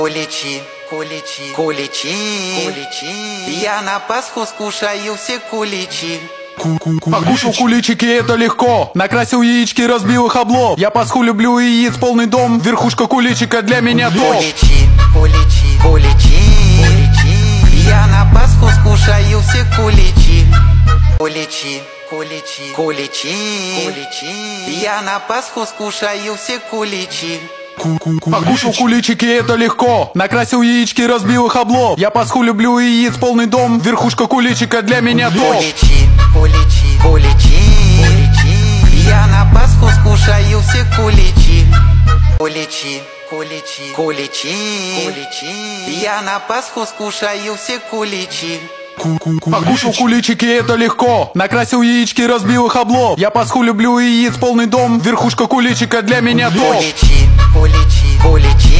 Куличи, куличи, куличи, куличи. Я на Пасху скушаю все куличи. Покушал куличики, это легко. Накрасил яички, разбил их облом. Я Пасху люблю, яиц полный дом. Верхушка куличика для меня топ. Куличи, куличи, куличи, куличи. Я на Пасху скушаю все куличи. Куличи, куличи, куличи, куличи. Я на Пасху скушаю все куличи. Покушал куличики, это легко. Накрасил яички, разбил их облом. Я Пасху люблю, яиц полный дом. Верхушка куличика для меня топ. Куличи, куличи, куличи, куличи. Я на Пасху скушаю все куличи. Куличи, куличи, куличи, куличи. Я на Пасху скушаю все куличи. Покушал куличики, это легко. Накрасил яички, разбил их облом. Я Пасху люблю, яиц полный дом. Верхушка куличика для меня топ. Куличи, куличи, куличи.